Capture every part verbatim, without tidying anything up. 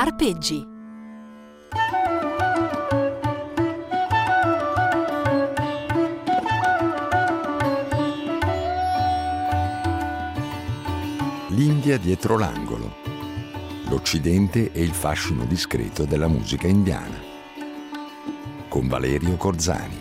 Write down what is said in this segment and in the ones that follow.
Arpeggi. L'India dietro l'angolo. L'Occidente e il fascino discreto della musica indiana. Con Valerio Corzani.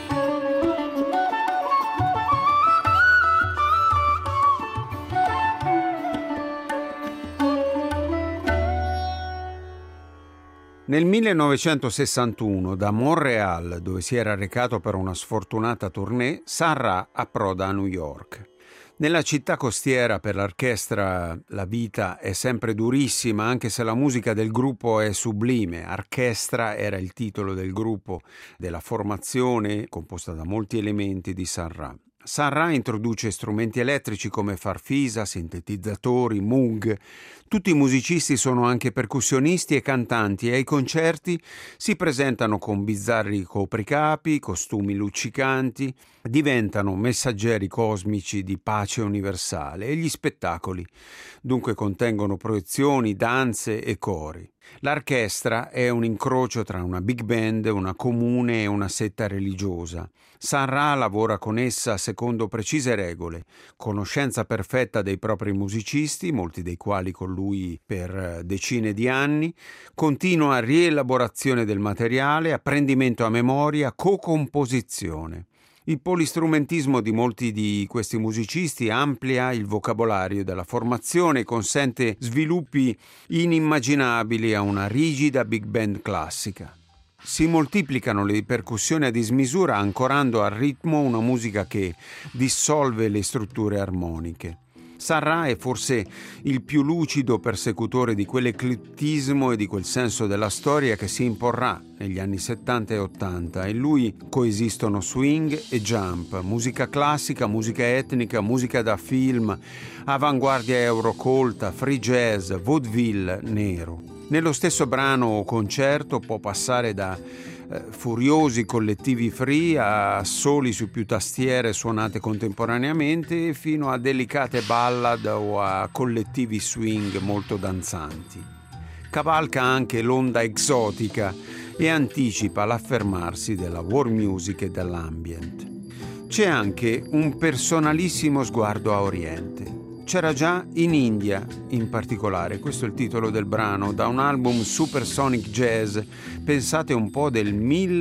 Nel millenovecentosessantuno, da Montréal, dove si era recato per una sfortunata tournée, Sun Ra approda a New York. Nella città costiera per l'orchestra la vita è sempre durissima, anche se la musica del gruppo è sublime. Orchestra era il titolo del gruppo, della formazione composta da molti elementi di Sun Ra. Sun Ra introduce strumenti elettrici come farfisa, sintetizzatori, Moog. Tutti i musicisti sono anche percussionisti e cantanti e ai concerti si presentano con bizzarri copricapi, costumi luccicanti, diventano messaggeri cosmici di pace universale e gli spettacoli dunque contengono proiezioni, danze e cori. L'orchestra è un incrocio tra una big band, una comune e una setta religiosa. Sun Ra lavora con essa secondo precise regole, conoscenza perfetta dei propri musicisti, molti dei quali con lui per decine di anni, continua rielaborazione del materiale, apprendimento a memoria, co-composizione. Il polistrumentismo di molti di questi musicisti amplia il vocabolario della formazione e consente sviluppi inimmaginabili a una rigida big band classica. Si moltiplicano le percussioni a dismisura ancorando al ritmo una musica che dissolve le strutture armoniche. Sun Ra è forse il più lucido persecutore di quell'eclettismo e di quel senso della storia che si imporrà negli anni settanta e ottanta. In lui coesistono swing e jump, musica classica, musica etnica, musica da film, avanguardia eurocolta, free jazz, vaudeville nero. Nello stesso brano o concerto può passare da eh, furiosi collettivi free a soli su più tastiere suonate contemporaneamente fino a delicate ballad o a collettivi swing molto danzanti. Cavalca anche l'onda esotica e anticipa l'affermarsi della world music e dell'ambient. C'è anche un personalissimo sguardo a Oriente. C'era già in India, in particolare, questo è il titolo del brano, da un album Supersonic Jazz, pensate un po' del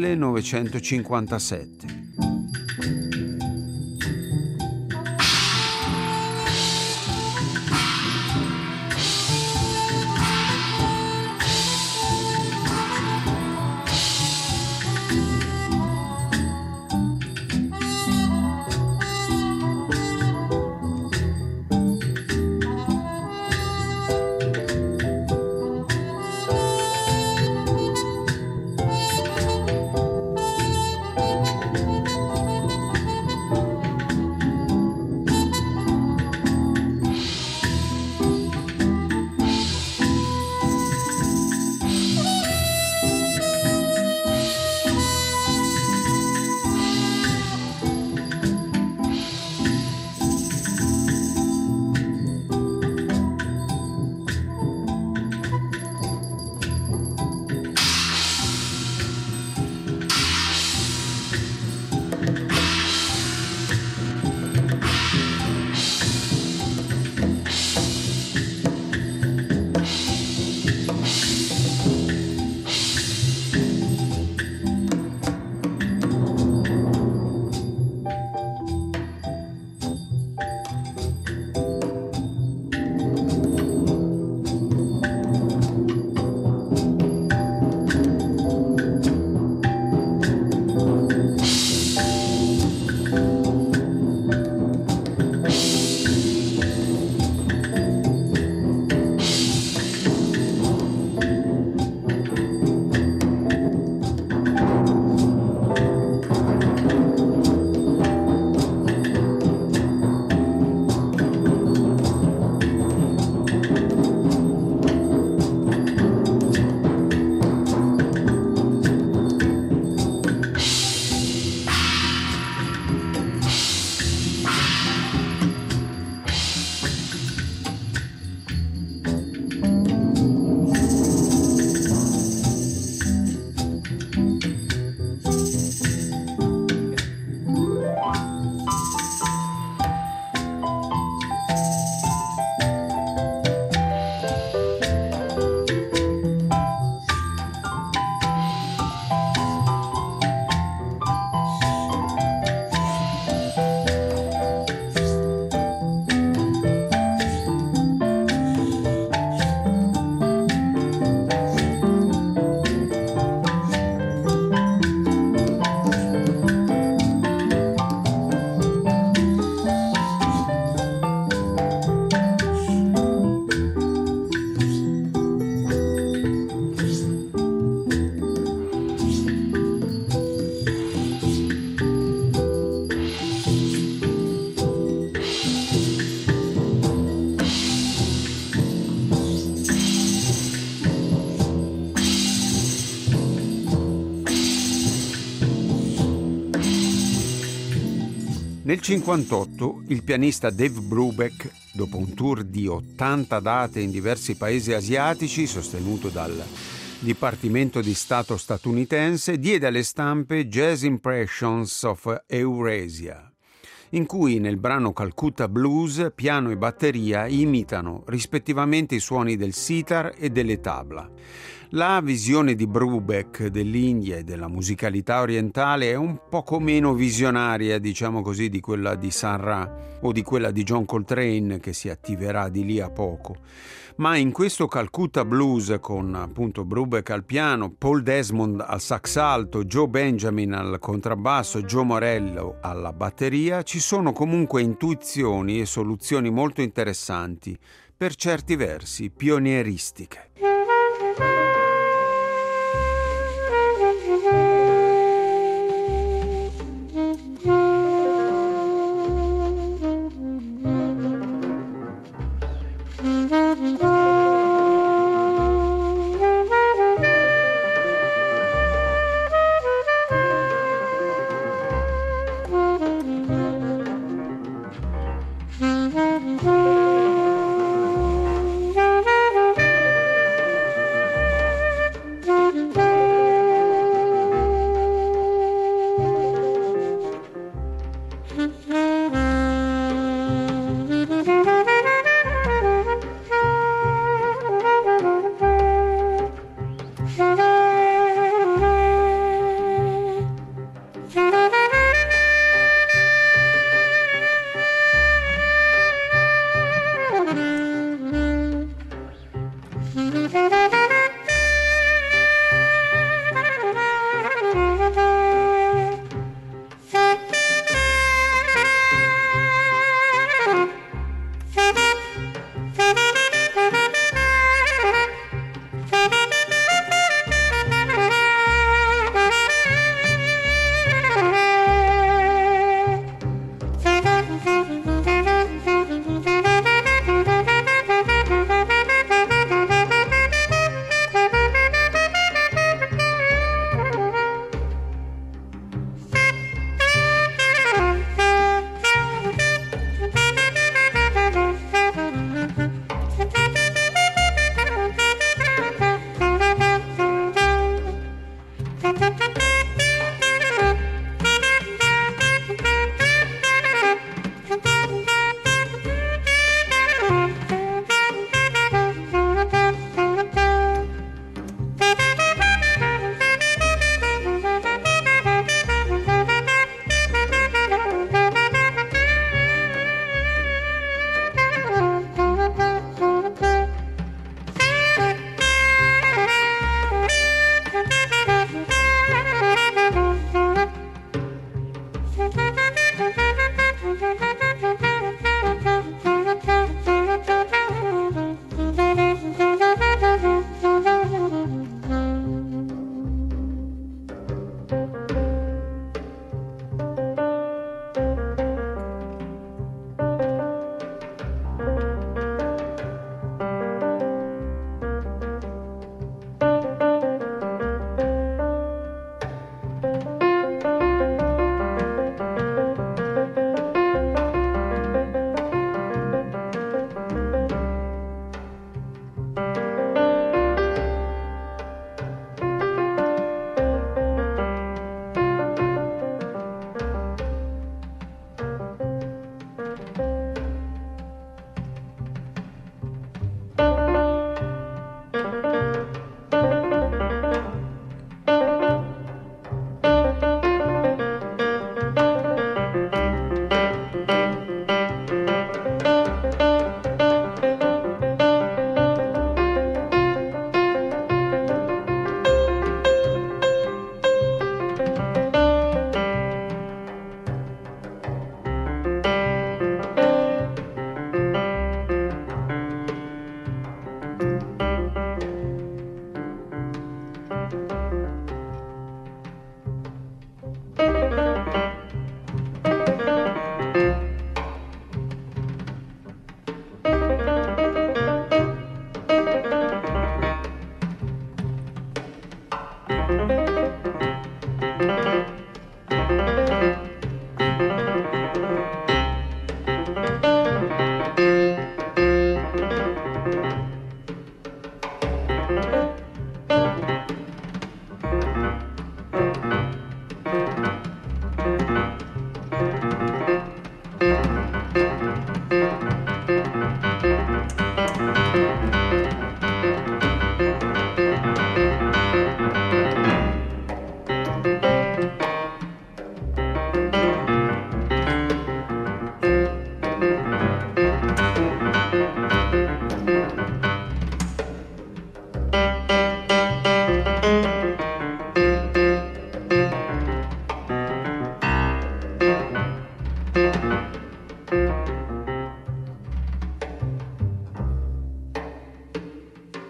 millenovecentocinquantasette. Nel cinquantotto il pianista Dave Brubeck, dopo un tour di ottanta date in diversi paesi asiatici sostenuto dal Dipartimento di Stato statunitense, diede alle stampe Jazz Impressions of Eurasia, in cui nel brano Calcutta Blues piano e batteria imitano rispettivamente i suoni del sitar e delle tabla. La visione di Brubeck dell'India e della musicalità orientale è un poco meno visionaria, diciamo così, di quella di Sun Ra o di quella di John Coltrane, che si attiverà di lì a poco. Ma in questo Calcutta Blues, con appunto Brubeck al piano, Paul Desmond al sax alto, Joe Benjamin al contrabbasso, Joe Morello alla batteria, ci sono comunque intuizioni e soluzioni molto interessanti, per certi versi pionieristiche.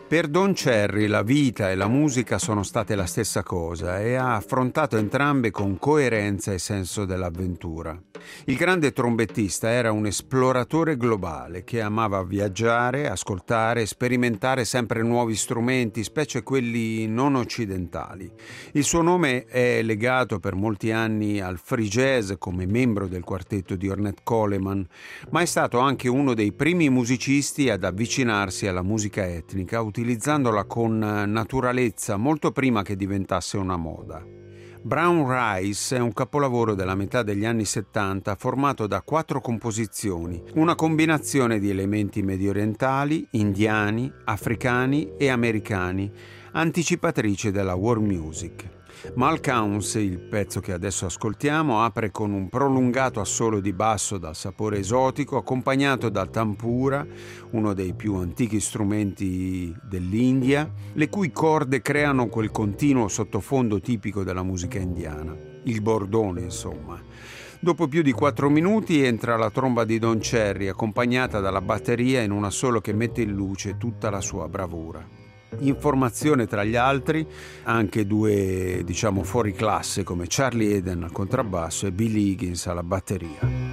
Per Don Cherry la vita e la musica sono state la stessa cosa e ha affrontato entrambe con coerenza e senso dell'avventura. Il grande trombettista era un esploratore globale che amava viaggiare, ascoltare e sperimentare sempre nuovi strumenti, specie quelli non occidentali. Il suo nome è legato per molti anni al free jazz come membro del quartetto di Ornette Coleman, ma è stato anche uno dei primi musicisti ad avvicinarsi alla musica etnica, utilizzandola con naturalezza molto prima che diventasse una moda. Brown Rice è un capolavoro della metà degli anni settanta formato da quattro composizioni, una combinazione di elementi mediorientali, indiani, africani e americani, anticipatrice della world music. Malcounts, il pezzo che adesso ascoltiamo, apre con un prolungato assolo di basso dal sapore esotico, accompagnato dal tampura, uno dei più antichi strumenti dell'India, le cui corde creano quel continuo sottofondo tipico della musica indiana, il bordone insomma. Dopo più di quattro minuti entra la tromba di Don Cherry, accompagnata dalla batteria in un assolo che mette in luce tutta la sua bravura. In formazione tra gli altri anche due, diciamo, fuori classe come Charlie Eden al contrabbasso e Billy Higgins alla batteria.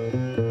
Thank you.